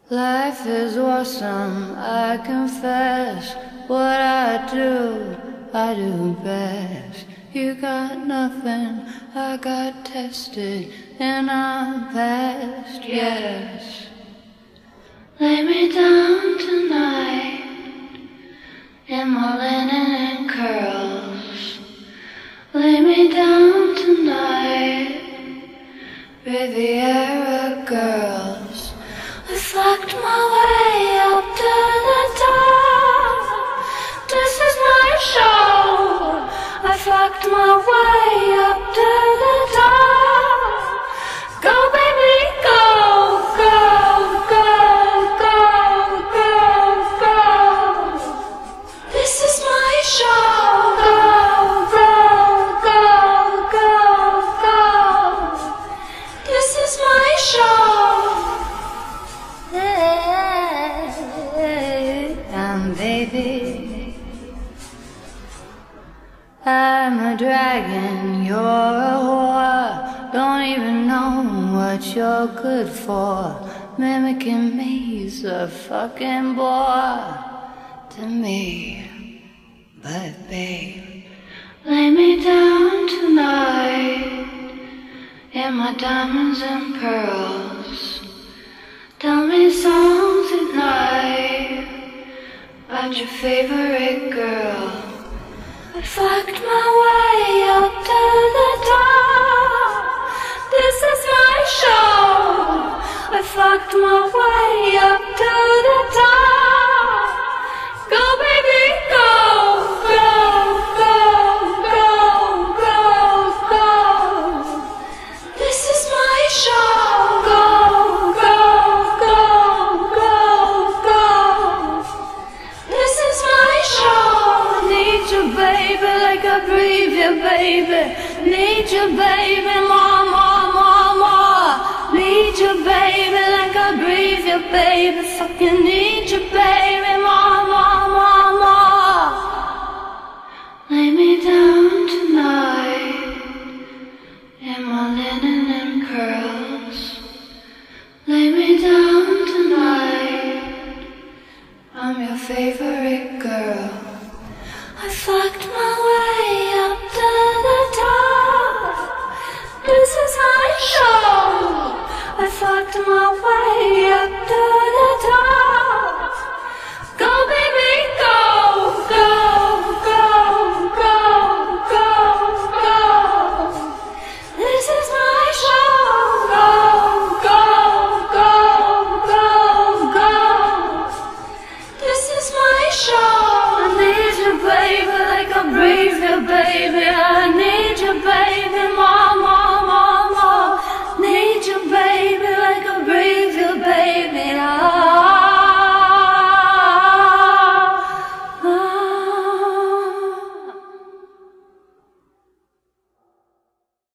Life is awesome, I confess. What I do best. You got nothing, I got tested, and I'm past, yes. Lay me down tonight in my linen and curls. Lay me down tonight, Riviera girls. I fucked my way up to the top. This is my show. I fucked my way up to the top. Go baby, go, go, go, go, go, go. This is my show. Go, go, go, go, go. This is my show. And baby, I'm a dragon, you're a whore. Don't even know what you're good for. Mimicking me's a fucking bore to me. But babe, lay me down tonight in my diamonds and pearls. Tell me something nice about your favorite girl. I fucked my way up to the top. This is my show. I fucked my way up to the top. Go baby, go, go, go, go, go, go. This is my show. Go, go, go, go, go. This is my show. Need you, baby, like I breathe you, baby. Need you, baby, more, more, more, more. Need you, baby, like I breathe you, baby. Fucking need